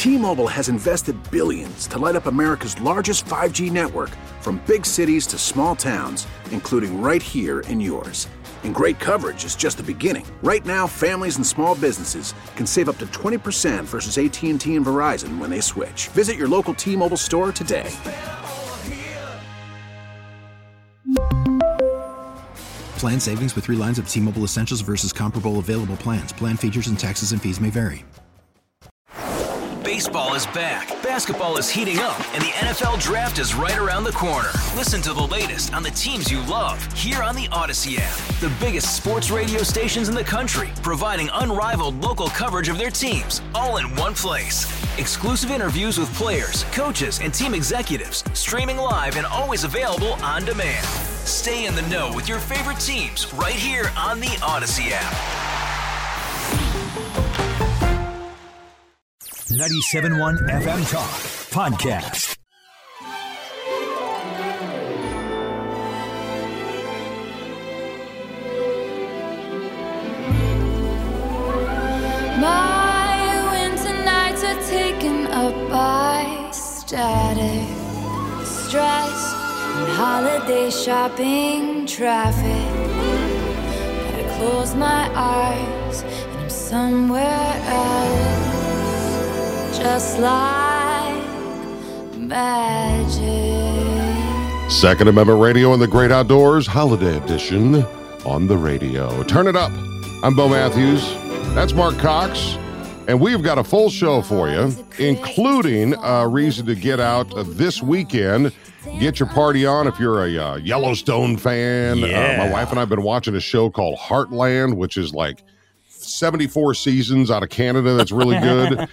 T-Mobile has invested billions to light up America's largest 5G network, from big cities to small towns, including right here in yours. And great coverage is just the beginning. Right now, families and small businesses can save up to 20% versus AT&T and Verizon when they switch. Visit your local T-Mobile store today. Plan savings with 3 lines of T-Mobile Essentials versus comparable available plans. Plan features and taxes and fees may vary. Baseball is back, basketball is heating up, and the NFL Draft is right around the corner. Listen to the latest on the teams you love here on the Odyssey app. The biggest sports radio stations in the country, providing unrivaled local coverage of their teams, all in one place. Exclusive interviews with players, coaches, and team executives, streaming live and always available on demand. Stay in the know with your favorite teams right here on the Odyssey app. 97.1 FM Talk Podcast. My winter nights are taken up by static, stress, and holiday shopping traffic. But I close my eyes and I'm somewhere else. Just like magic. Second Amendment Radio and the Great Outdoors Holiday Edition on the radio. Turn it up. I'm Bo Matthews. That's Mark Cox. And we've got a full show for you, including a reason to get out this weekend. Get your party on if you're a Yellowstone fan. Yeah. My wife and I have been watching a show called Heartland, which is like 74 seasons out of Canada. That's really good.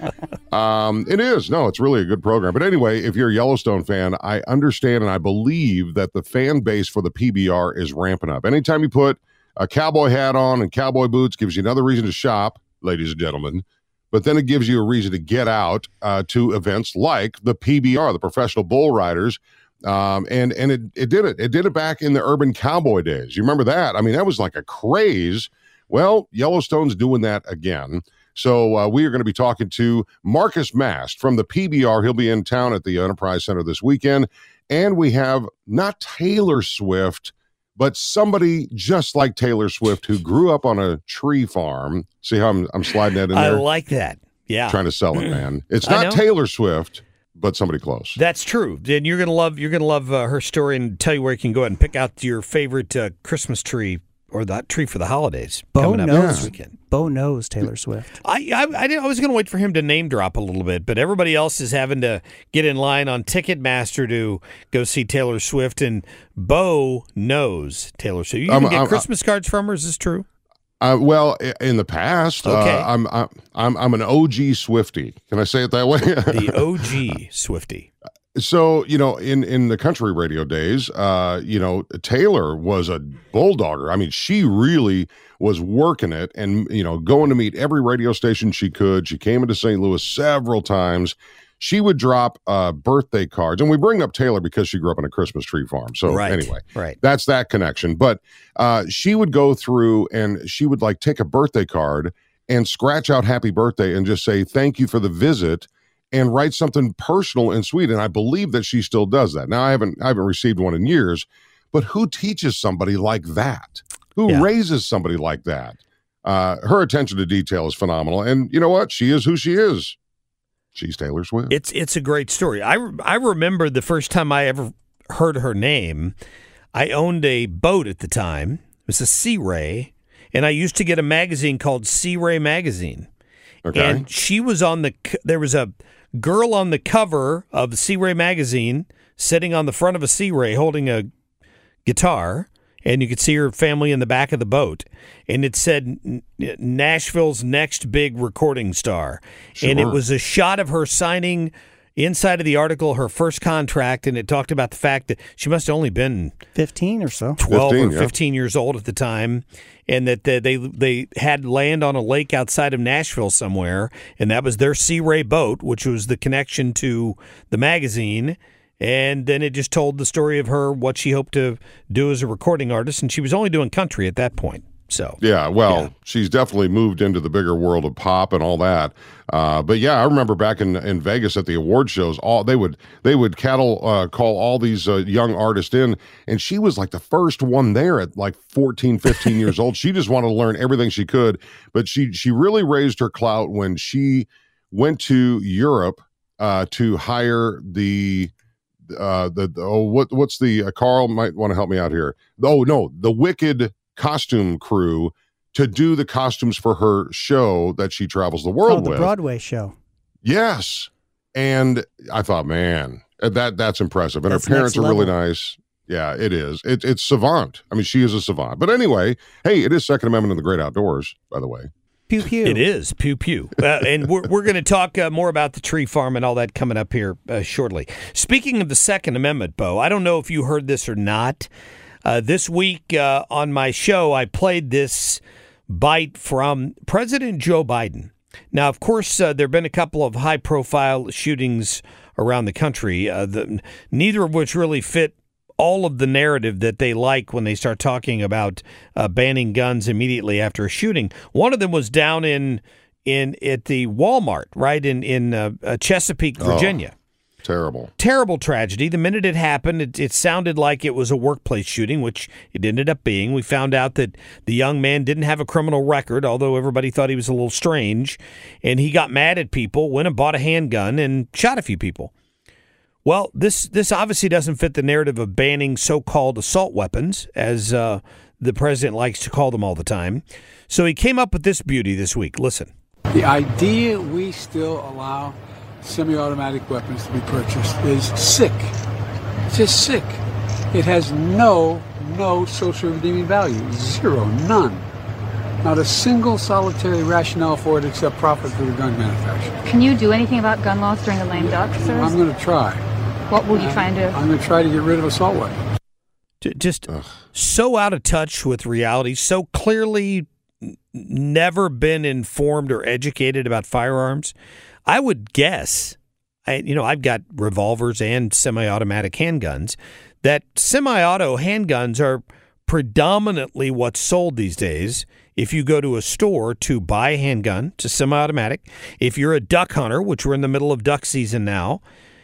It is. No, it's really a good program. But anyway, if you're a Yellowstone fan, I understand and I believe that the fan base for the PBR is ramping up. Anytime you put a cowboy hat on and cowboy boots, gives you another reason to shop, ladies and gentlemen. But then it gives you a reason to get out to events like the PBR, the Professional Bull Riders. And it did it. It did it back in the Urban Cowboy days. You remember that? I mean, that was like a craze. Well, Yellowstone's doing that again. So we are going to be talking to Marcus Mast from the PBR. He'll be in town at the Enterprise Center this weekend. And we have not Taylor Swift, but somebody just like Taylor Swift who grew up on a tree farm. See how I'm sliding that in there? I like that. Yeah. Trying to sell it, man. It's not Taylor Swift, but somebody close. That's true. And you're gonna love her story and tell you where you can go ahead and pick out your favorite Christmas tree or that tree for the holidays coming up this weekend. Bo knows Taylor Swift. I was going to wait for him to name drop a little bit, but everybody else is having to get in line on Ticketmaster to go see Taylor Swift, and Bo knows Taylor Swift. You can get Christmas cards from her. Is this true? Well, in the past, okay. I'm an OG Swiftie. Can I say it that way? The OG Swiftie. So, in the country radio days, Taylor was a bulldogger. I mean, she really was working it and, going to meet every radio station she could. She came into St. Louis several times. She would drop birthday cards. And we bring up Taylor because she grew up on a Christmas tree farm. So anyway, that's that connection. But she would go through and she would take a birthday card and scratch out happy birthday and just say, thank you for the visit, and write something personal and sweet. And I believe that she still does that. Now, I haven't received one in years, but who teaches somebody like that? Who raises somebody like that? Her attention to detail is phenomenal. And you know what? She is who she is. She's Taylor Swift. It's a great story. I remember the first time I ever heard her name. I owned a boat at the time. It was a Sea Ray, and I used to get a magazine called Sea Ray Magazine. Okay. And she was there was a girl on the cover of the Sea Ray magazine sitting on the front of a Sea Ray holding a guitar, and you could see her family in the back of the boat. And it said Nashville's next big recording star. Sure. And it was a shot of her signing inside of the article her first contract, and it talked about the fact that she must have only been 15 or so, 12 or 15 years old at the time, and that they had land on a lake outside of Nashville somewhere, and that was their Sea Ray boat, which was the connection to the magazine. And then it just told the story of her, what she hoped to do as a recording artist, and she was only doing country at that point. So she's definitely moved into the bigger world of pop and all that. But yeah, I remember back in Vegas at the award shows, they would call all these young artists in, and she was like the first one there at like 14, 15 years old. She just wanted to learn everything she could, but she really raised her clout when she went to Europe to hire what's the Carl might want to help me out here. Oh no, the Wicked costume crew to do the costumes for her show that she travels the world with. The Broadway show. Yes. And I thought, man, that's impressive. And her parents are really nice. Yeah, it is. It's savant. I mean, she is a savant. But anyway, hey, it is Second Amendment in the great outdoors, by the way. Pew, pew. It is. Pew, pew. And we're going to talk more about the tree farm and all that coming up here shortly. Speaking of the Second Amendment, Bo, I don't know if you heard this or not. This week on my show, I played this bite from President Joe Biden. Now, of course, there have been a couple of high-profile shootings around the country, neither of which really fit all of the narrative that they like when they start talking about banning guns immediately after a shooting. One of them was down at the Walmart, right, in Chesapeake, Virginia. Terrible tragedy. The minute it happened, it sounded like it was a workplace shooting, which it ended up being. We found out that the young man didn't have a criminal record, although everybody thought he was a little strange. And he got mad at people, went and bought a handgun, and shot a few people. Well, this obviously doesn't fit the narrative of banning so-called assault weapons, as the president likes to call them all the time. So he came up with this beauty this week. Listen. The idea we still allow semi-automatic weapons to be purchased is sick. It's just sick. It has no social redeeming value. Zero. None. Not a single solitary rationale for it except profit for the gun manufacturer. Can you do anything about gun laws during the lame duck, sir? I'm going to try. What will you try and do? I'm going to try to get rid of assault weapons. Just so out of touch with reality, so clearly never been informed or educated about firearms. I would guess, I've got revolvers and semi-automatic handguns, that semi-auto handguns are predominantly what's sold these days. If you go to a store to buy a handgun, it's a semi-automatic. If you're a duck hunter, which we're in the middle of duck season now,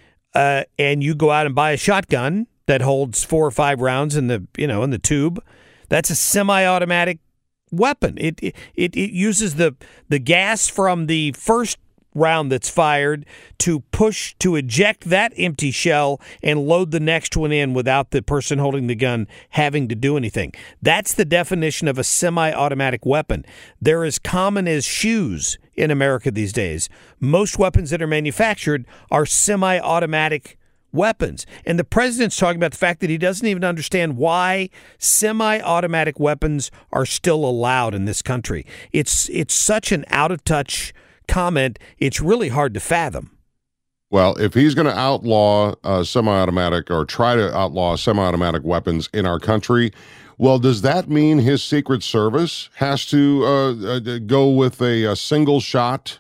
and you go out and buy a shotgun that holds 4 or 5 rounds in the tube, that's a semi-automatic weapon. It uses the gas from the first round that's fired to eject that empty shell and load the next one in without the person holding the gun having to do anything. That's the definition of a semi-automatic weapon. They're as common as shoes in America these days. Most weapons that are manufactured are semi-automatic weapons. And the president's talking about the fact that he doesn't even understand why semi-automatic weapons are still allowed in this country. It's such an out-of-touch comment, it's really hard to fathom. Well, if he's going to outlaw semi-automatic or try to outlaw semi-automatic weapons in our country, well, does that mean his Secret Service has to go with a single shot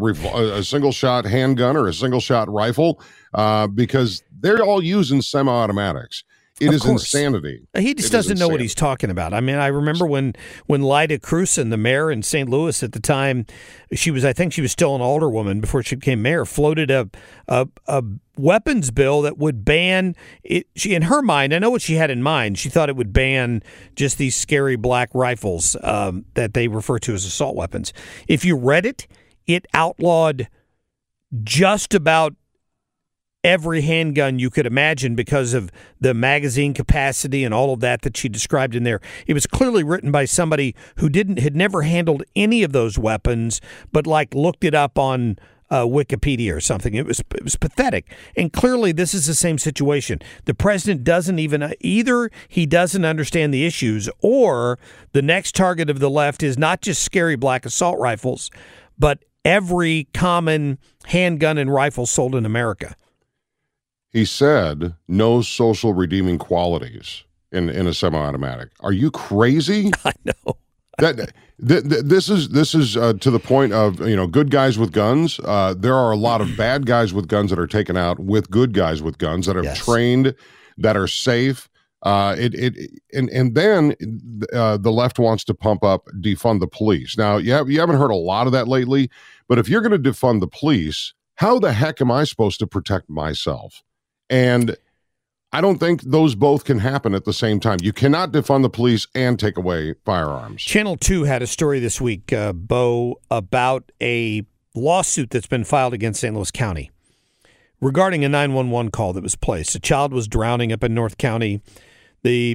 handgun or a single shot rifle? Because they're all using semi-automatics. It is insanity. He just doesn't know what he's talking about. I mean, I remember when Lyda Crewson, the mayor in St. Louis at the time, I think she was still an alderwoman before she became mayor, floated a weapons bill that would ban it. She, in her mind, I know what she had in mind. She thought it would ban just these scary black rifles that they refer to as assault weapons. If you read it, it outlawed just about every handgun you could imagine because of the magazine capacity and all of that she described in there. It was clearly written by somebody who had never handled any of those weapons, but looked it up on Wikipedia or something. It was pathetic. And clearly this is the same situation. The president doesn't either he doesn't understand the issues, or the next target of the left is not just scary black assault rifles, but every common handgun and rifle sold in America. He said no social redeeming qualities in a semi-automatic. Are you crazy? I know. This is to the point of, good guys with guns. There are a lot of bad guys with guns that are taken out with good guys with guns that are trained, that are safe, And then the left wants to pump up defund the police. Now, you haven't heard a lot of that lately, but if you're going to defund the police, how the heck am I supposed to protect myself? And I don't think those both can happen at the same time. You cannot defund the police and take away firearms. Channel 2 had a story this week, Bo, about a lawsuit that's been filed against St. Louis County regarding a 911 call that was placed. A child was drowning up in North County. They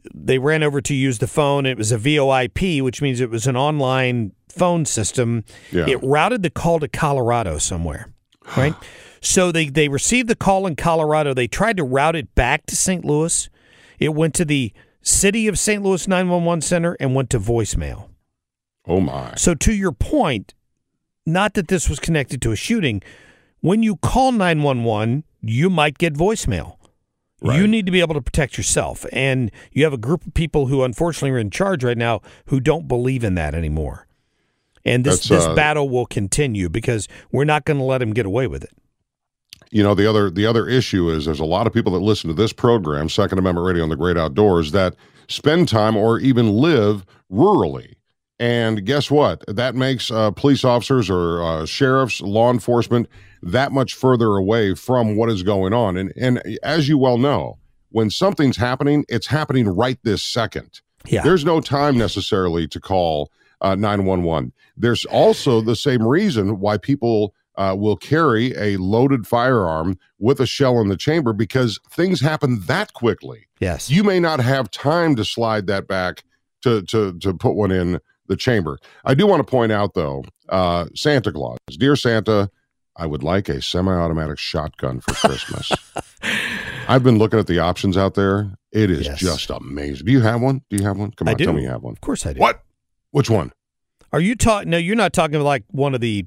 ran over to use the phone. It was a VoIP, which means it was an online phone system. Yeah. It routed the call to Colorado somewhere, right? So they received the call in Colorado. They tried to route it back to St. Louis. It went to the City of St. Louis 911 Center and went to voicemail. Oh, my. So to your point, not that this was connected to a shooting, when you call 911, you might get voicemail. Right. You need to be able to protect yourself. And you have a group of people who unfortunately are in charge right now who don't believe in that anymore. And this battle will continue because we're not going to let them get away with it. You know, the other issue is there's a lot of people that listen to this program, Second Amendment Radio on the Great Outdoors, that spend time or even live rurally. And guess what? That makes police officers or sheriffs, law enforcement, that much further away from what is going on. And as you well know, when something's happening, it's happening right this second. Yeah. There's no time necessarily to call 911. There's also the same reason why people will carry a loaded firearm with a shell in the chamber, because things happen that quickly. Yes. You may not have time to slide that back to put one in the chamber. I do want to point out, though, Santa Claus, dear Santa, I would like a semi-automatic shotgun for Christmas. I've been looking at the options out there. It is just amazing. Do you have one? Come on, tell me you have one. Of course I do. What? Which one? Are you talking? No, you're not talking like one of the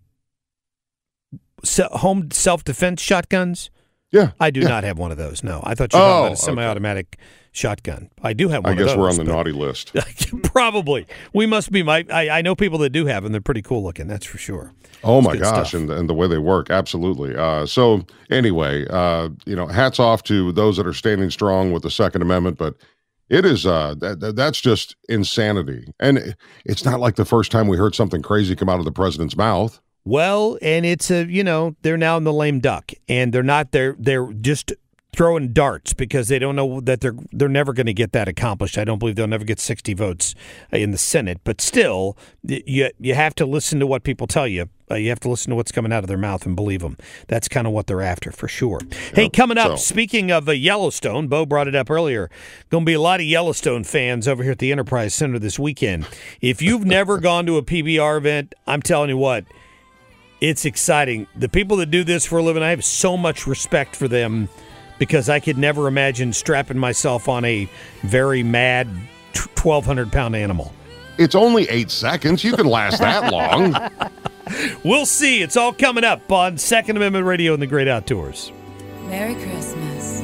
home self-defense shotguns? Yeah. I do not have one of those, no. I thought you were talking about a semi-automatic shotgun. I do have one of those. I guess we're on the naughty list. Probably. We must be. I know people that do have them. They're pretty cool looking, that's for sure. Oh, my gosh, and the way they work, absolutely. So anyway, hats off to those that are standing strong with the Second Amendment, but it is that's just insanity. And it's not like the first time we heard something crazy come out of the president's mouth. Well, and it's they're now in the lame duck, and they're just throwing darts because they don't know that they're never going to get that accomplished. I don't believe they'll never get 60 votes in the Senate, but still, you have to listen to what people tell you. You have to listen to what's coming out of their mouth and believe them. That's kind of what they're after, for sure. Hey, coming up, speaking of Yellowstone, Bo brought it up earlier, going to be a lot of Yellowstone fans over here at the Enterprise Center this weekend. If you've never gone to a PBR event, I'm telling you what, it's exciting. The people that do this for a living, I have so much respect for them because I could never imagine strapping myself on a very mad 1,200-pound animal. It's only 8 seconds. You can last that long. We'll see. It's all coming up on Second Amendment Radio in the Great Outdoors. Merry Christmas.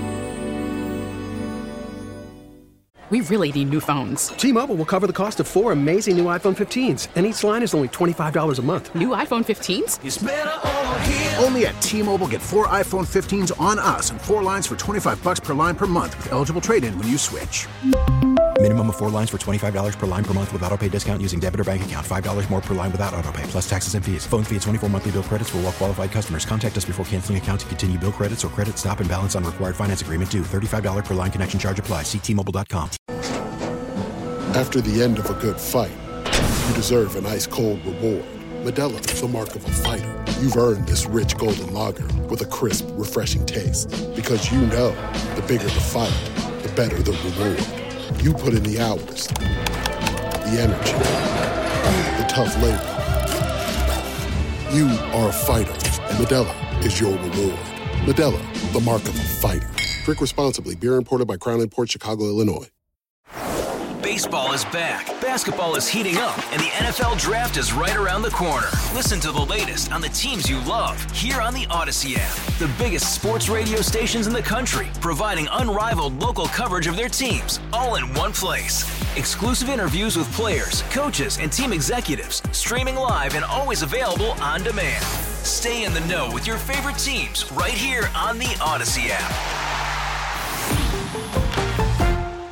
We really need new phones. T-Mobile will cover the cost of 4 amazing new iPhone 15s, and each line is only $25 a month. New iPhone 15s? It's better over here. Only at T-Mobile, get 4 iPhone 15s on us and 4 lines for $25 per line per month with eligible trade-in when you switch. Minimum of 4 lines for $25 per line per month with autopay discount using debit or bank account. $5 more per line without autopay, plus taxes and fees. Phone fee at 24 monthly bill credits for well-qualified customers. Contact us before canceling account to continue bill credits or credit stop and balance on required finance agreement due. $35 per line connection charge applies. See T-Mobile.com. After the end of a good fight, you deserve an ice-cold reward. Modelo is the mark of a fighter. You've earned this rich golden lager with a crisp, refreshing taste. Because you know, the bigger the fight, the better the reward. You put in the hours, the energy, the tough labor. You are a fighter, and Modelo is your reward. Modelo, the mark of a fighter. Drink responsibly. Beer imported by Crown Imports, Chicago, Illinois. Baseball is back, basketball is heating up, and the NFL Draft is right around the corner. Listen to the latest on the teams you love here on the Odyssey app. The biggest sports radio stations in the country, providing unrivaled local coverage of their teams, all in one place. Exclusive interviews with players, coaches, and team executives, streaming live and always available on demand. Stay in the know with your favorite teams right here on the Odyssey app.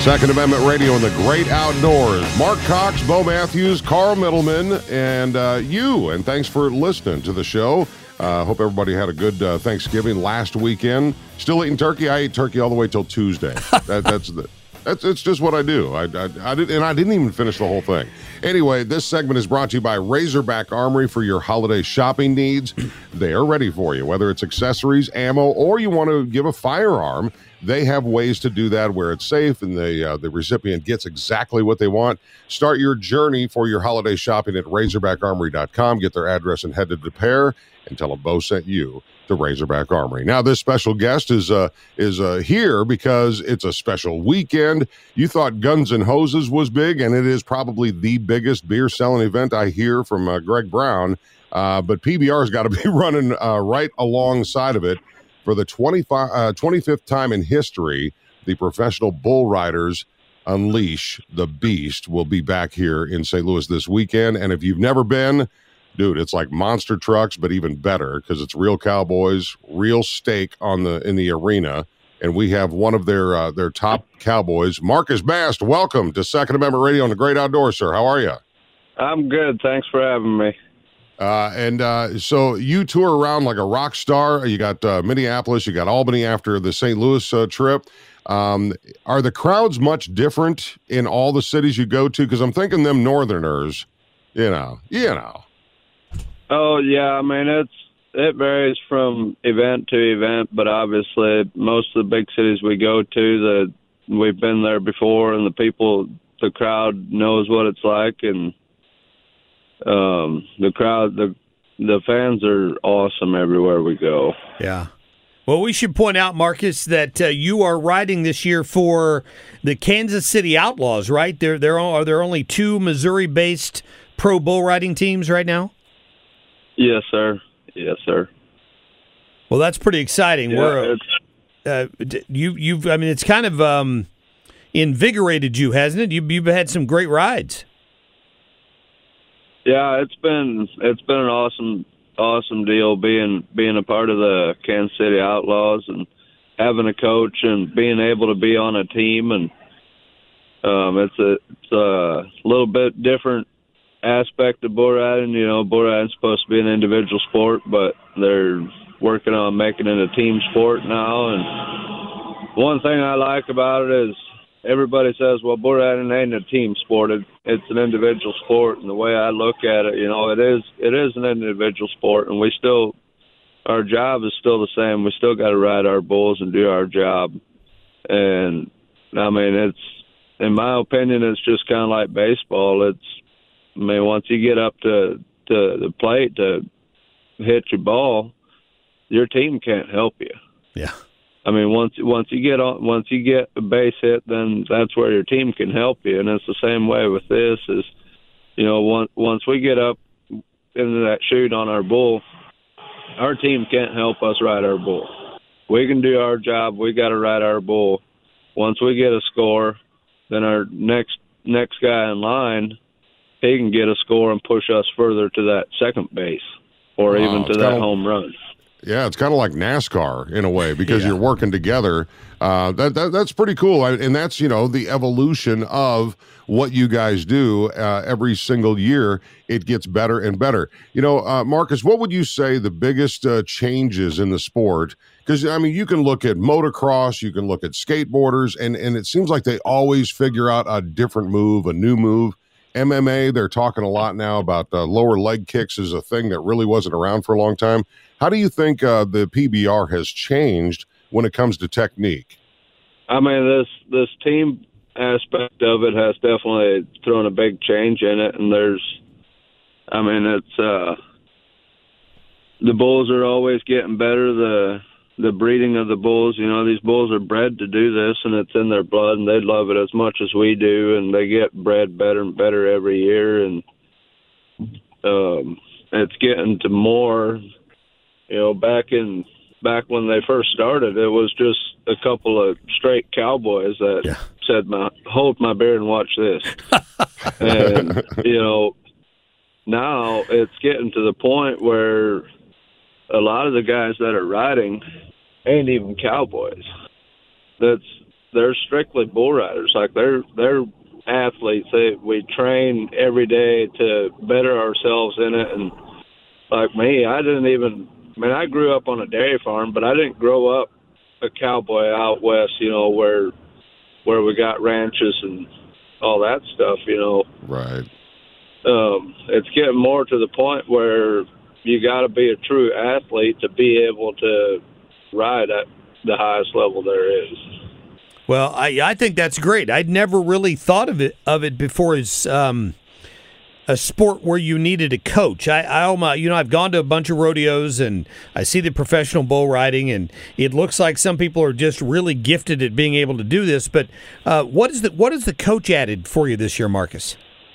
Second Amendment Radio in the great outdoors. Mark Cox, Bo Matthews, Carl Middleman, and you. And thanks for listening to the show. Hope everybody had a good Thanksgiving last weekend. Still eating turkey? I ate turkey all the way till Tuesday. It's just what I do. I didn't even finish the whole thing. Anyway, this segment is brought to you by Razorback Armory for your holiday shopping needs. They are ready for you, whether it's accessories, ammo, or you want to give a firearm. They have ways to do that where it's safe and the recipient gets exactly what they want. Start your journey for your holiday shopping at RazorbackArmory.com. Get their address and head to the pair and tell them Bo sent you to Razorback Armory. Now, this special guest is here because it's a special weekend. You thought Guns N' Hoses was big, and it is probably the biggest beer-selling event I hear from Greg Brown. But PBR's got to be running right alongside of it. For the 25th time in history, the Professional Bull Riders Unleash the Beast will be back here in St. Louis this weekend. And if you've never been, dude, it's like monster trucks, but even better because it's real cowboys, real stake in the arena. And we have one of their top cowboys, Marcus Bast. Welcome to Second Amendment Radio on the Great Outdoors, sir. How are you? I'm good. Thanks for having me. So you tour around like a rock star. You got Minneapolis, you got Albany after the St. Louis trip. Are the crowds much different in all the cities you go to? Because I'm thinking them Northerners, you know. Oh yeah, I mean it varies from event to event, but obviously most of the big cities we go to, we've been there before, and the crowd knows what it's like, and the crowd, the fans are awesome everywhere we go. Yeah. Well, we should point out, Marcus, that you are riding this year for the Kansas City Outlaws, right? Are there only two Missouri-based pro bull riding teams right now? Yes, sir. Yes, sir. Well, that's pretty exciting. Yeah, it's kind of invigorated you, hasn't it? You've had some great rides. Yeah, it's been an awesome deal being a part of the Kansas City Outlaws and having a coach and being able to be on a team, and it's a little bit different aspect of bull riding. You know, bull riding's supposed to be an individual sport, but they're working on making it a team sport now. And one thing I like about it is everybody says, well, bull riding ain't a team sport. It's an individual sport. And the way I look at it, you know, it is an individual sport, and our job is still the same. We still got to ride our bulls and do our job. And I mean, in my opinion, it's just kind of like baseball. Once you get up to the plate to hit your ball, your team can't help you. Yeah. I mean, once you get a base hit, then that's where your team can help you. And it's the same way with this. Is, you know, once we get up into that chute on our bull, our team can't help us ride our bull. We can do our job. We got to ride our bull. Once we get a score, then our next guy in line, he can get a score and push us further to that second base or even to that home run. Yeah, it's kind of like NASCAR in a way because you're working together. That's pretty cool, and that's, you know, the evolution of what you guys do every single year. It gets better and better. You know, Marcus, what would you say the biggest changes in the sport? Because I mean, you can look at motocross, you can look at skateboarders, and it seems like they always figure out a different move, a new move. MMA, they're talking a lot now about lower leg kicks is a thing that really wasn't around for a long time. How do you think the PBR has changed when it comes to technique? I mean, this team aspect of it has definitely thrown a big change in it, and the bulls are always getting better. The breeding of the bulls, you know, these bulls are bred to do this, and it's in their blood, and they love it as much as we do, and they get bred better and better every year, and it's getting to more. You know, back when they first started, it was just a couple of straight cowboys that said, "Hold my beer and watch this." And you know, now it's getting to the point where a lot of the guys that are riding ain't even cowboys. they're strictly bull riders. Like they're athletes. We train every day to better ourselves in it. And like me, I grew up on a dairy farm, but I didn't grow up a cowboy out west, where we got ranches and all that stuff, Right. It's getting more to the point where you got to be a true athlete to be able to ride at the highest level there is. Well, I think that's great. I'd never really thought of it before as a sport where you needed a coach. I've gone to a bunch of rodeos and I see the professional bull riding, and it looks like some people are just really gifted at being able to do this. But what is the coach added for you this year, Marcus?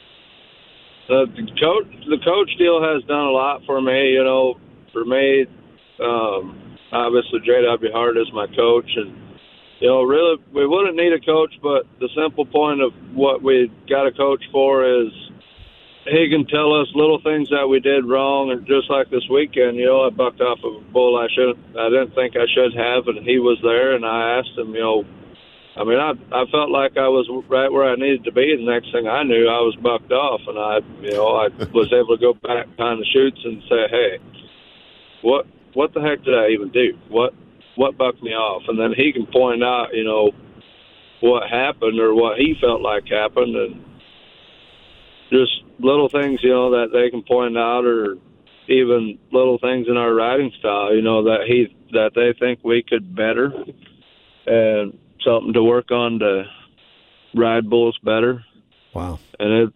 The coach deal has done a lot for me. For me, obviously J.W. Hart is my coach, and really we wouldn't need a coach, but the simple point of what we got a coach for is he can tell us little things that we did wrong. And just like this weekend, I bucked off of a bull I didn't think I should have, and he was there, and I asked him, I felt like I was right where I needed to be. The next thing I knew, I was bucked off, and I was able to go back behind the chutes and say, hey, what the heck did I even do? What bucked me off? And then he can point out, what happened or what he felt like happened, and just little things, that they can point out, or even little things in our riding style, that they think we could better, and something to work on to ride bulls better. Wow. And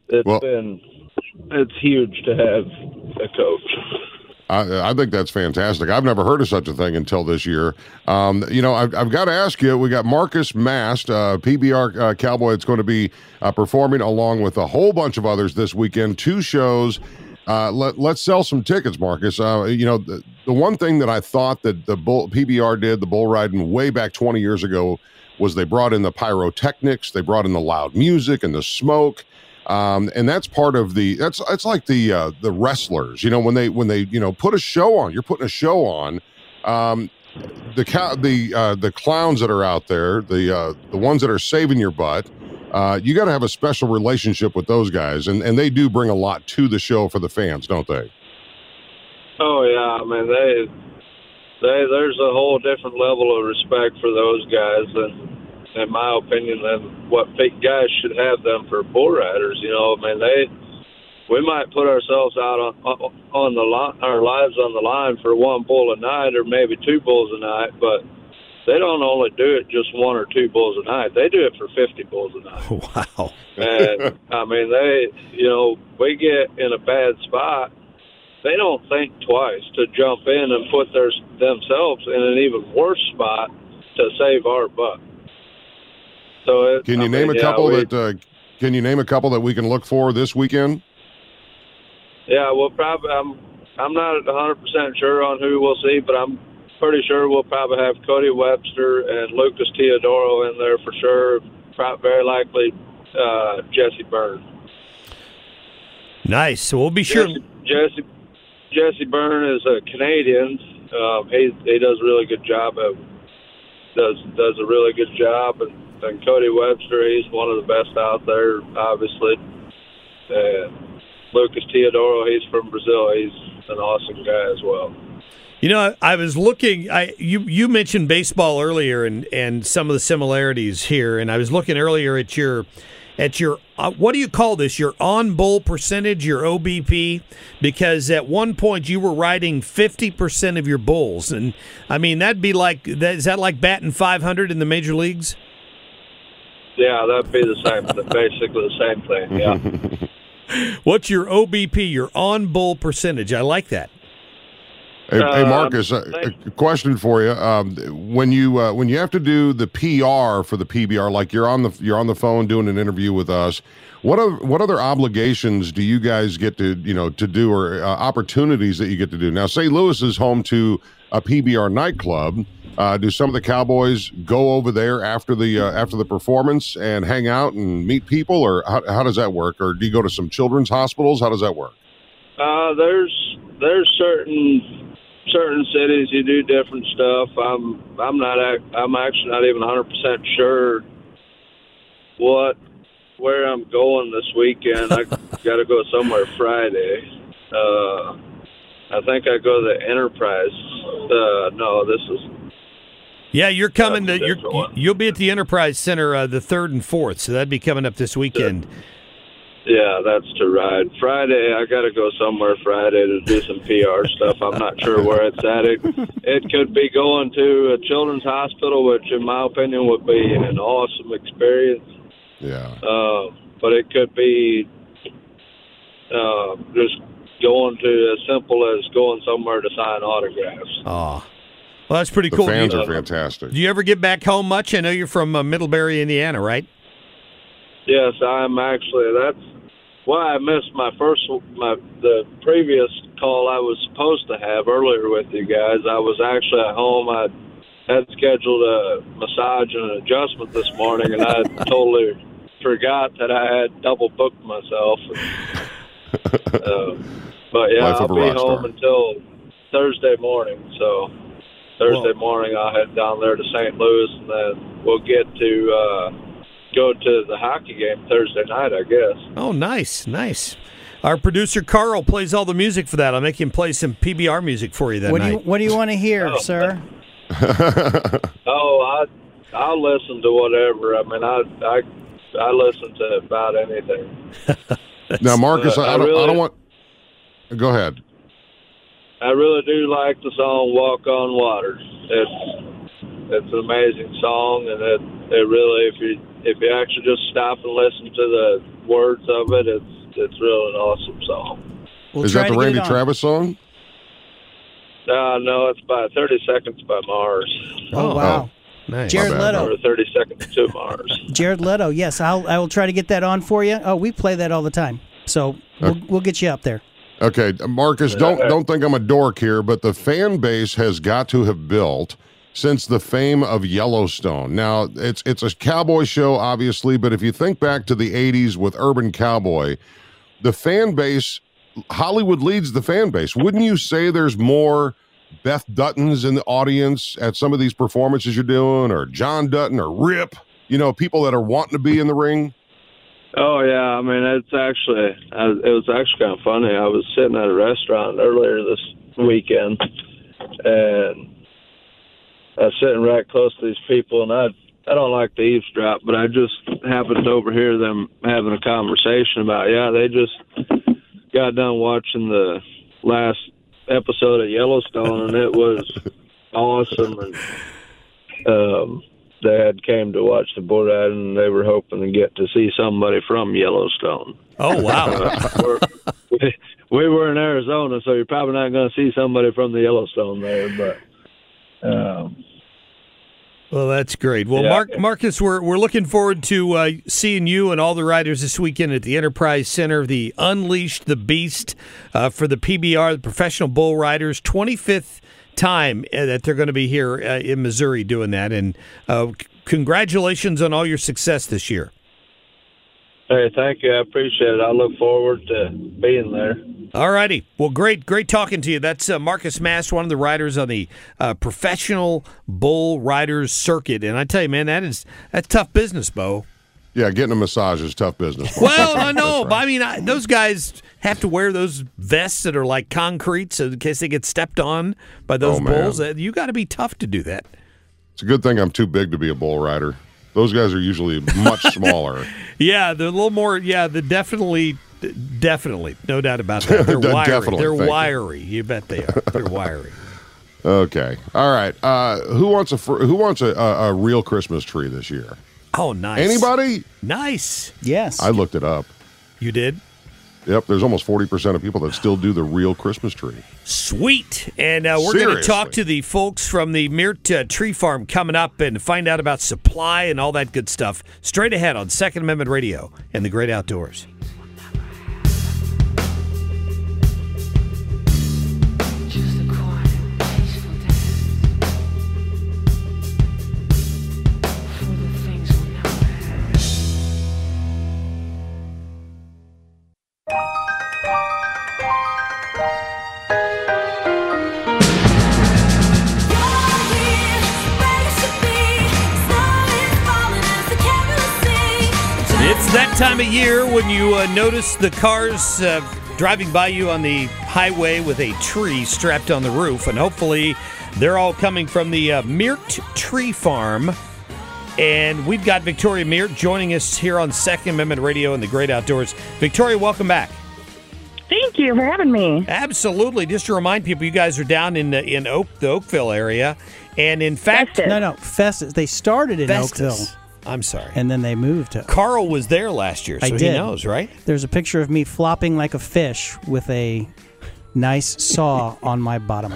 it's huge to have a coach. I think that's fantastic. I've never heard of such a thing until this year. I've got to ask you, we got Marcus Mast, PBR Cowboy. It's going to be performing along with a whole bunch of others this weekend, 2 shows. Let's sell some tickets, Marcus. The one thing that I thought that the PBR did, the bull riding way back 20 years ago, was they brought in the pyrotechnics, they brought in the loud music and the smoke. And that's part of it's like the wrestlers, when they put a show on, you're putting a show on. The clowns that are out there, the ones that are saving your butt, you got to have a special relationship with those guys, and they do bring a lot to the show for the fans, don't they? Oh yeah, there's a whole different level of respect for those guys, and in my opinion, than what guys should have them for bull riders. We might put ourselves out on the line, our lives on the line for 1 bull a night, or maybe 2 bulls a night, but they don't only do it just 1 or 2 bulls a night. They do it for 50 bulls a night. Wow. And we get in a bad spot. They don't think twice to jump in and put themselves in an even worse spot to save our butt. So can you name a couple that we can look for this weekend? Yeah, well, probably I'm not 100% sure on who we'll see, but I'm pretty sure we'll probably have Cody Webster and Lucas Teodoro in there for sure. Very likely Jesse Byrne. Nice. So we'll be sure. Jesse Byrne is a Canadian. He does a really good job. Does a really good job, and Cody Webster, he's one of the best out there, obviously. And Lucas Teodoro, he's from Brazil. He's an awesome guy as well. I was looking. You mentioned baseball earlier and some of the similarities here, and I was looking earlier at your what do you call this? Your on bull percentage, your OBP, because at one point you were riding 50% of your bulls, and that'd be like that. Is that like batting 500 in the major leagues? Yeah, that'd be the same. Basically the same thing. Yeah. What's your OBP? Your on bull percentage? I like that. Hey Marcus, a question for you. When you have to do the PR for the PBR, like you're on the phone doing an interview with us, what other obligations do you guys get to do, or opportunities that you get to do? Now, St. Louis is home to a PBR nightclub. Do some of the Cowboys go over there after the performance and hang out and meet people, or how does that work? Or do you go to some children's hospitals? How does that work? There's certain certain cities you do different stuff. I'm actually not even 100% sure where I'm going this weekend. I got to go somewhere Friday. I think I go to the Enterprise. No, this is. Yeah, you're coming to. You'll be at the Enterprise Center the 3rd and 4th, so that'd be coming up this weekend. Yeah, that's to ride. Friday, I got to go somewhere Friday to do some PR stuff. I'm not sure where it's at. It could be going to a children's hospital, which in my opinion would be an awesome experience. Yeah. But it could be just going to as simple as going somewhere to sign autographs. Oh, well, that's pretty cool. The fans are fantastic. Do you ever get back home much? I know you're from Middlebury, Indiana, right? Yes, I'm actually. That's why I missed the previous call I was supposed to have earlier with you guys. I was actually at home. I had scheduled a massage and an adjustment this morning, and I totally forgot that I had double booked myself. But yeah, I'll be home until Thursday morning. So Thursday morning I'll head down there to St. Louis, and then we'll get to go to the hockey game Thursday night, I guess. Oh, nice. Our producer Carl plays all the music for that. I'll make him play some PBR music for you that night. What do you want to hear, sir? I'll listen to whatever. I mean, I listen to about anything. Now, Marcus, I don't want. Go ahead. I really do like the song "Walk on Water." It's an amazing song, and it really, if you actually just stop and listen to the words of it, it's really an awesome song. Is that the Randy Travis song? No, it's by 30 Seconds by Mars. Oh, wow. Nice. Jared Leto. Or 30 Seconds to Mars. Jared Leto, yes. I will try to get that on for you. Oh, we play that all the time. So we'll get you up there. Okay, Marcus, don't think I'm a dork here, but the fan base has got to have built since the fame of Yellowstone. Now, it's a cowboy show, obviously, but if you think back to the 80s with Urban Cowboy, the fan base, Hollywood leads the fan base. Wouldn't you say there's more Beth Duttons in the audience at some of these performances you're doing, or John Dutton or Rip, people that are wanting to be in the ring? Oh, yeah. I mean, it was actually kind of funny. I was sitting at a restaurant earlier this weekend, and I was sitting right close to these people, and I don't like to eavesdrop, but I just happened to overhear them having a conversation about, they just got done watching the last episode of Yellowstone, and it was awesome, and they had came to watch the boat ride, and they were hoping to get to see somebody from Yellowstone. Oh, wow. We were in Arizona, so you're probably not going to see somebody from the Yellowstone there, but well, that's great. Well, Marcus, we're looking forward to seeing you and all the riders this weekend at the Enterprise Center, the Unleash the Beast for the PBR, the Professional Bull Riders, 25th time that they're going to be here in Missouri doing that. And congratulations on all your success this year. Hey, thank you. I appreciate it. I look forward to being there. All righty. Well, great talking to you. That's Marcus Mast, one of the riders on the Professional Bull Riders Circuit. And I tell you, man, that's tough business, Bo. Yeah, getting a massage is tough business. Well, I know, but I mean, those guys have to wear those vests that are like concrete, so in case they get stepped on by those bulls. You got to be tough to do that. It's a good thing I'm too big to be a bull rider. Those guys are usually much smaller. Yeah, they're a little more. Yeah, they're definitely, no doubt about that. They're wiry. They're wiry. You bet they are. They're wiry. Okay, all right. Who wants a real Christmas tree this year? Oh, nice. Anybody? Nice. Yes. I looked it up. You did? Yep, there's almost 40% of people that still do the real Christmas tree. Sweet. And we're going to talk to the folks from the Meert Tree Farm coming up and find out about supply and all that good stuff straight ahead on Second Amendment Radio and the Great Outdoors. that time of year when you notice the cars driving by you on the highway with a tree strapped on the roof, and hopefully they're all coming from the Meert Tree Farm. And we've got Victoria Meert joining us here on Second Amendment Radio in the Great Outdoors. Victoria, welcome back. Thank you for having me. Absolutely. Just to remind people, you guys are down in the Oakville area, and in fact, Festus. They started in Oakville. I'm sorry. And then they moved to. Carl was there last year, so he knows, right? There's a picture of me flopping like a fish with a nice saw on my bottom.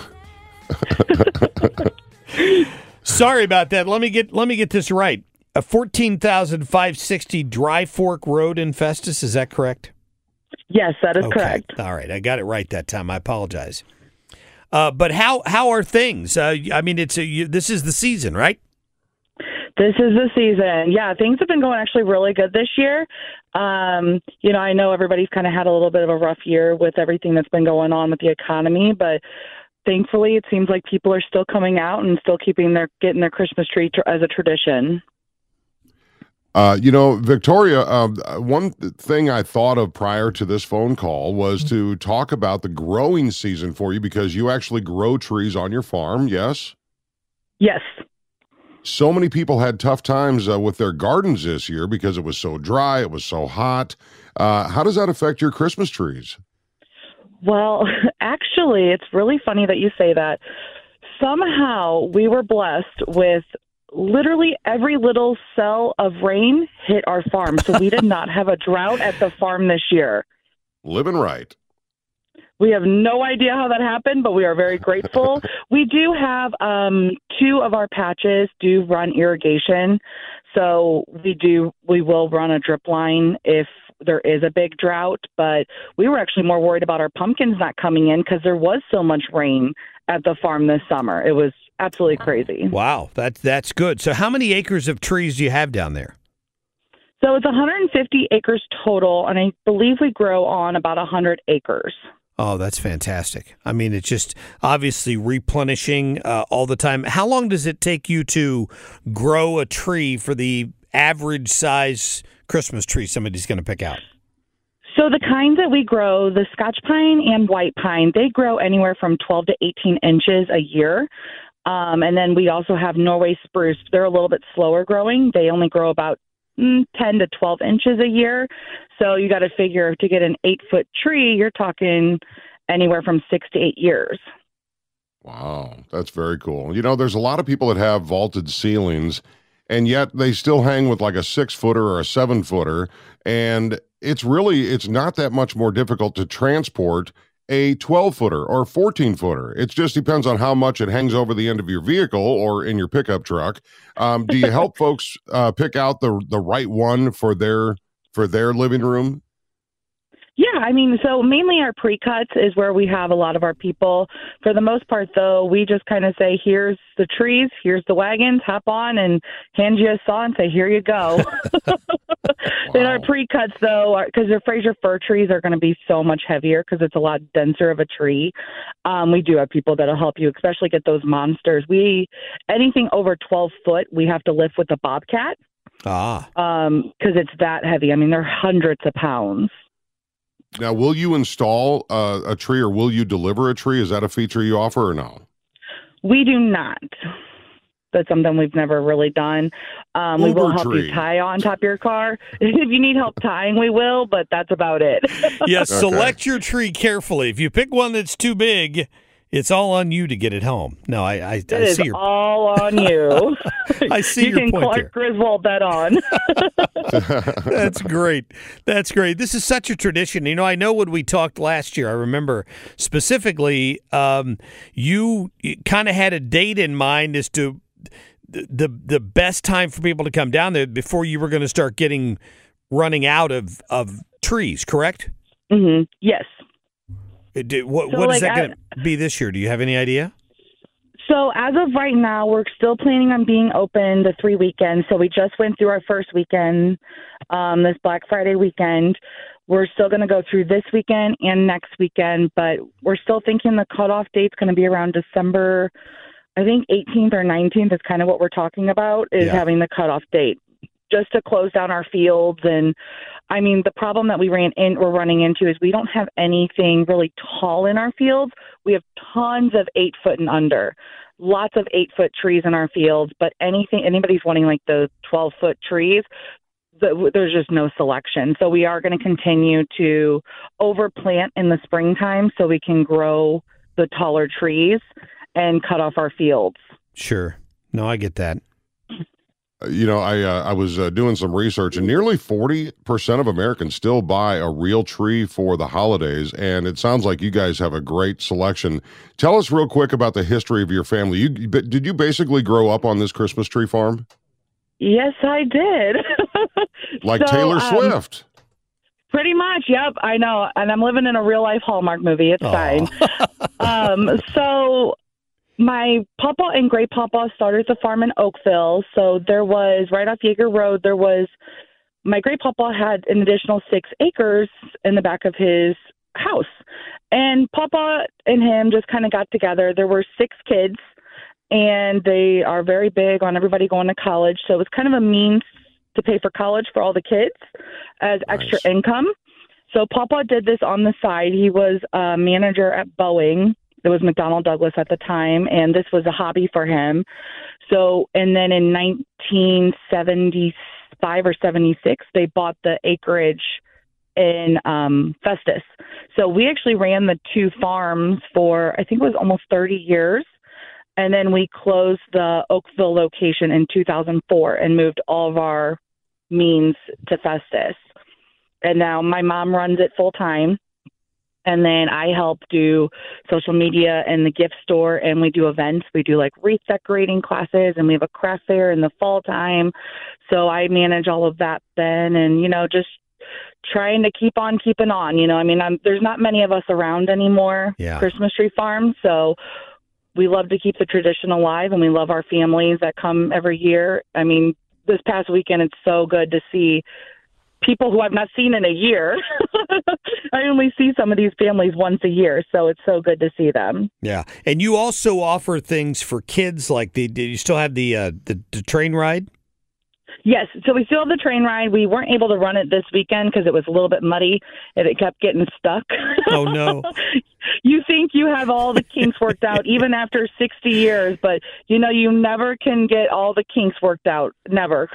Sorry about that. Let me get this right. A 14,560 Dry Fork Road in Festus, is that correct? Yes, that is correct. All right, I got it right that time. I apologize. But how are things? I mean, this is the season, right? This is the season. Yeah, things have been going actually really good this year. I know everybody's kind of had a little bit of a rough year with everything that's been going on with the economy, but thankfully it seems like people are still coming out and still getting their Christmas tree as a tradition. Victoria, one thing I thought of prior to this phone call was to talk about the growing season for you, because you actually grow trees on your farm, yes? Yes. So many people had tough times with their gardens this year because it was so dry, it was so hot. How does that affect your Christmas trees? Well, actually, it's really funny that you say that. Somehow we were blessed with literally every little cell of rain hit our farm. So we did not have a drought at the farm this year. Living right. We have no idea how that happened, but we are very grateful. We do have 2 of our patches do run irrigation. So we will run a drip line if there is a big drought, but we were actually more worried about our pumpkins not coming in because there was so much rain at the farm this summer. It was absolutely crazy. Wow, that's good. So how many acres of trees do you have down there? So it's 150 acres total, and I believe we grow on about 100 acres. Oh, that's fantastic. I mean, it's just obviously replenishing all the time. How long does it take you to grow a tree for the average size Christmas tree somebody's going to pick out? So the kinds that we grow, the Scotch pine and white pine, they grow anywhere from 12 to 18 inches a year. And then we also have Norway spruce. They're a little bit slower growing. They only grow about 10 to 12 inches a year. So you got to figure to get an 8-foot tree, you're talking anywhere from 6 to 8 years. Wow, that's very cool. There's a lot of people that have vaulted ceilings, and yet they still hang with like a 6-footer or a 7-footer. And it's not that much more difficult to transport a 12-footer or 14-footer. It just depends on how much it hangs over the end of your vehicle or in your pickup truck. Do you help folks pick out the right one for their living room? Yeah, I mean, so mainly our pre-cuts is where we have a lot of our people. For the most part, though, we just kind of say, here's the trees, here's the wagons, hop on and hand you a saw and say, here you go. In our pre-cuts, though, because the Fraser fir trees are going to be so much heavier because it's a lot denser of a tree, we do have people that'll help you, especially get those monsters. Anything over 12 foot, we have to lift with a bobcat. Because it's that heavy. I mean, they're hundreds of pounds. Now, will you install a tree or will you deliver a tree? Is that a feature you offer or no? We do not. That's something we've never really done. We will help you tie on top of your car. If you need help tying, we will, but that's about it. Yes, select your tree carefully. If you pick one that's too big, it's all on you to get it home. No, I see your... all on you. I see your point there. You can Clark Griswold that on. That's great. That's great. This is such a tradition. I know when we talked last year, I remember specifically you kind of had a date in mind as to the best time for people to come down there before you were going to start running out of trees, correct? Mm-hmm. Yes. What is that going to be this year? Do you have any idea? So as of right now, we're still planning on being open the 3 weekends. So we just went through our first weekend, this Black Friday weekend. We're still going to go through this weekend and next weekend, but we're still thinking the cutoff date's going to be around December, I think 18th or 19th is kind of what we're talking about, is having the cutoff date. just to close down our fields. And I mean, the problem that we're running into is we don't have anything really tall in our fields. We have tons of 8 foot and under, lots of 8 foot trees in our fields, but anybody's wanting like the 12-foot trees, there's just no selection. So we are going to continue to overplant in the springtime so we can grow the taller trees and cut off our fields. Sure. No, I get that. I was doing some research, and nearly 40% of Americans still buy a real tree for the holidays, and it sounds like you guys have a great selection. Tell us real quick about the history of your family. Did you basically grow up on this Christmas tree farm? Yes, I did. Like Taylor Swift. Pretty much, yep, I know. And I'm living in a real-life Hallmark movie. It's fine. So my papa and great papa started the farm in Oakville. So there was, right off Yeager Road, my great papa had an additional 6 acres in the back of his house. And papa and him just kind of got together. There were 6 kids, and they are very big on everybody going to college. So it was kind of a means to pay for college for all the kids as extra income. So papa did this on the side. He was a manager at Boeing. It was McDonnell Douglas at the time, and this was a hobby for him. So, and then in 1975 or 76, they bought the acreage in Festus. So we actually ran the 2 farms for, I think it was almost 30 years. And then we closed the Oakville location in 2004 and moved all of our means to Festus. And now my mom runs it full time. And then I help do social media and the gift store, and we do events. We do like wreath decorating classes, and we have a craft fair in the fall time. So I manage all of that then, and, just trying to keep on keeping on. I mean, there's not many of us around anymore, Christmas tree farm. So we love to keep the tradition alive, and we love our families that come every year. I mean, this past weekend, it's so good to see people who I've not seen in a year. I only see some of these families once a year, so it's so good to see them. Yeah, and you also offer things for kids, like do you still have the train ride? Yes, so we still have the train ride. We weren't able to run it this weekend because it was a little bit muddy and it kept getting stuck. Oh, no. You think you have all the kinks worked out even after 60 years, but, you never can get all the kinks worked out. Never.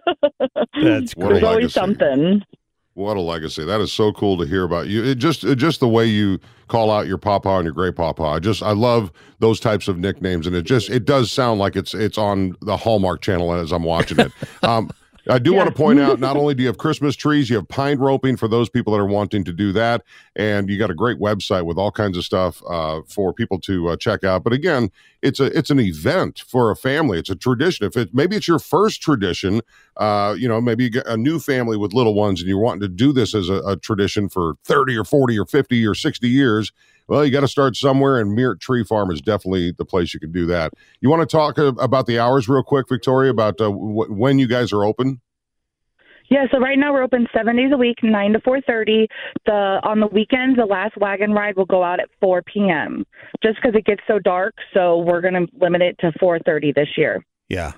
That's great. There's always something. What a legacy. That is so cool to hear about you. Just the way you call out your papa and your great papa. I love those types of nicknames, and it does sound like it's on the Hallmark Channel as I'm watching it. I do want to point out, not only do you have Christmas trees, you have pine roping for those people that are wanting to do that, and you got a great website with all kinds of stuff for people to check out. But again, it's an event for a family. It's a tradition. Maybe it's your first tradition, maybe you get a new family with little ones and you're wanting to do this as a tradition for 30 or 40 or 50 or 60 years. Well, you got to start somewhere, and Meert Tree Farm is definitely the place you can do that. You want to talk about the hours real quick, Victoria, about when you guys are open? Yeah, so right now we're open 7 days a week, 9 to 4:30. On the weekends, the last wagon ride will go out at 4 p.m. just because it gets so dark. So we're going to limit it to 4:30 this year. Yeah.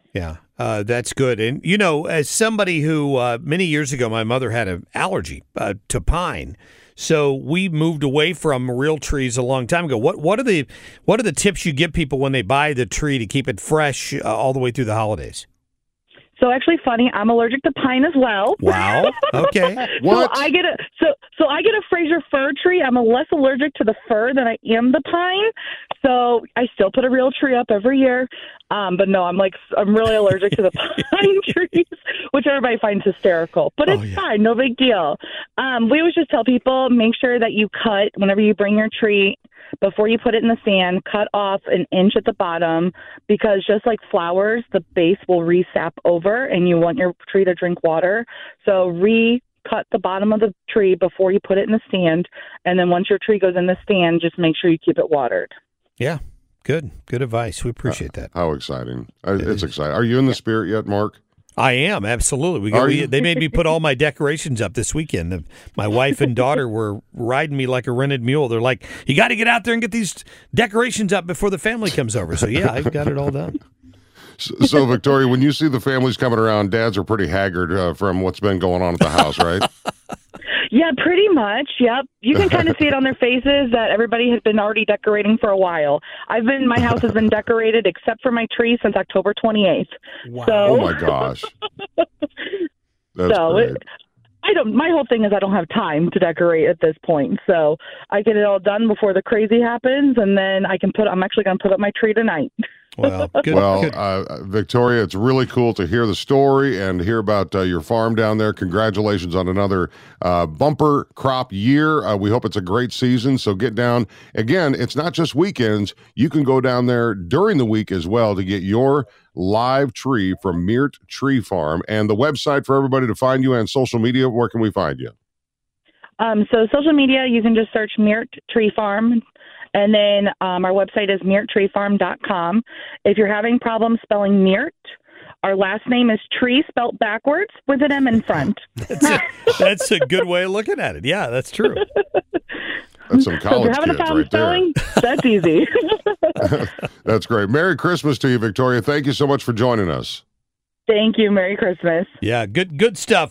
That's good. And, as somebody who many years ago, my mother had an allergy to pine. So we moved away from real trees a long time ago. What are the tips you give people when they buy the tree to keep it fresh all the way through the holidays? So actually, funny, I'm allergic to pine as well. Wow. Okay. What? So I get a Fraser fir tree. I'm less allergic to the fir than I am the pine. So I still put a real tree up every year. But no, I'm really allergic to the pine trees, which everybody finds hysterical. But it's fine, no big deal. We always just tell people, make sure that you cut whenever you bring your tree. Before you put it in the sand, cut off an inch at the bottom, because just like flowers, the base will resap over and you want your tree to drink water. So cut the bottom of the tree before you put it in the stand. And then once your tree goes in the stand, just make sure you keep it watered. Yeah. Good advice. We appreciate that. How exciting. It's exciting. Are you in the spirit yet, Mark? I am, absolutely. They made me put all my decorations up this weekend. My wife and daughter were riding me like a rented mule. They're like, you got to get out there and get these decorations up before the family comes over. So, yeah, I've got it all done. So, Victoria, when you see the families coming around, dads are pretty haggard from what's been going on at the house, right? Yeah, pretty much. Yep. You can kind of see it on their faces that everybody has been already decorating for a while. My house has been decorated except for my tree since October 28th. Wow. So, oh my gosh. That's great. My whole thing is I don't have time to decorate at this point. So I get it all done before the crazy happens, and then I'm actually going to put up my tree tonight. Well, good. Victoria, it's really cool to hear the story and hear about your farm down there. Congratulations on another bumper crop year. We hope it's a great season. So get down. Again, it's not just weekends. You can go down there during the week as well to get your live tree from Meert Tree Farm. And the website for everybody to find you and social media, where can we find you? So social media, you can just search Meert Tree Farm. And then our website is meerttreefarm.com. If you're having problems spelling Meert, our last name is Tree spelt backwards with an M in front. That's a good way of looking at it. Yeah, that's true. That's some college so if you're having kids a problem right spelling, there. That's easy. That's great. Merry Christmas to you, Victoria. Thank you so much for joining us. Thank you. Merry Christmas. Yeah, good stuff.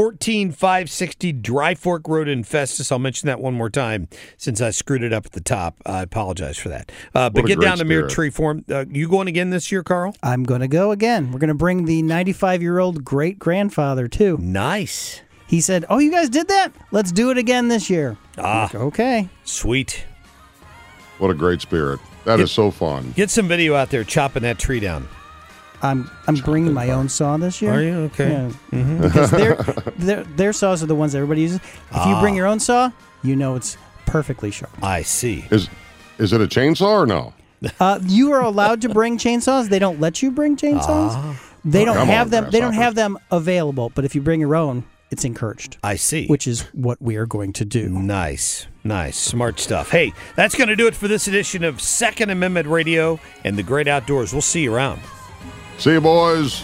14560 Dry Fork Road in Festus. I'll mention that one more time since I screwed it up at the top. I apologize for that. But get down to Meert Tree Farm. You going again this year, Carl? I'm going to go again. We're going to bring the 95-year-old great-grandfather, too. Nice. He said, you guys did that? Let's do it again this year. Okay. Sweet. What a great spirit. That is so fun. Get some video out there chopping that tree down. I'm bringing my own saw this year. Are you? Okay. Yeah. Mm-hmm. Because their saws are the ones everybody uses. If you bring your own saw, you know it's perfectly sharp. I see. Is it a chainsaw or no? You are allowed to bring chainsaws. They don't let you bring chainsaws. They don't have them. They don't have them available. But if you bring your own, it's encouraged. I see. Which is what we are going to do. Nice. Smart stuff. Hey, that's going to do it for this edition of Second Amendment Radio and the Great Outdoors. We'll see you around. See you, boys.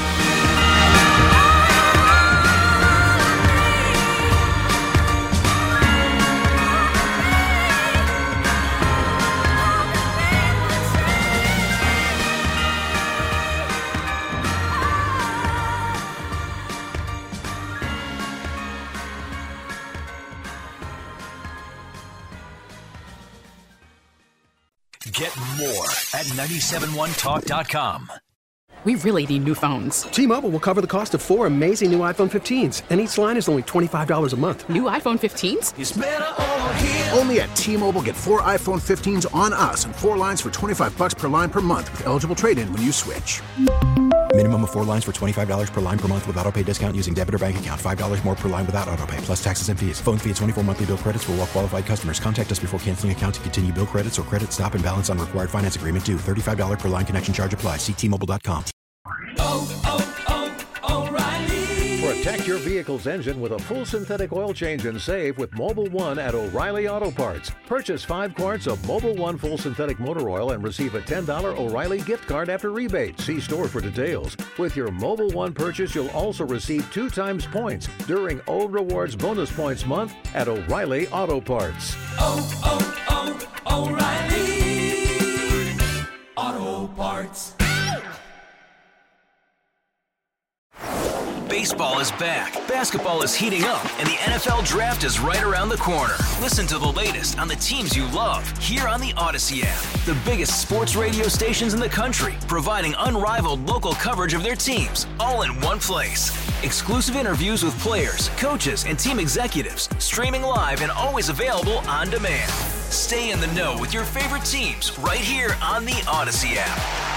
Get more at 971talk.com. We really need new phones. T-Mobile will cover the cost of 4 amazing new iPhone 15s, and each line is only $25 a month. New iPhone 15s? It's better over here. Only at T-Mobile, get 4 iPhone 15s on us and 4 lines for $25 per line per month with eligible trade-in when you switch. Minimum of 4 lines for $25 per line per month with auto-pay discount using debit or bank account. $5 more per line without auto-pay, plus taxes and fees. Phone fee at 24 monthly bill credits for well-qualified customers. Contact us before canceling account to continue bill credits or credit stop and balance on required finance agreement due. $35 per line connection charge applies. See T-Mobile.com. O'Reilly. Protect your vehicle's engine with a full synthetic oil change and save with Mobil 1 at O'Reilly Auto Parts. Purchase 5 quarts of Mobil 1 full synthetic motor oil and receive a $10 O'Reilly gift card after rebate. See store for details. With your Mobil 1 purchase, you'll also receive 2 times points during O Rewards Bonus Points Month at O'Reilly Auto Parts. O'Reilly Auto Parts. Baseball is back, basketball is heating up, and the NFL Draft is right around the corner. Listen to the latest on the teams you love here on the Odyssey app. The biggest sports radio stations in the country, providing unrivaled local coverage of their teams, all in one place. Exclusive interviews with players, coaches, and team executives, streaming live and always available on demand. Stay in the know with your favorite teams right here on the Odyssey app.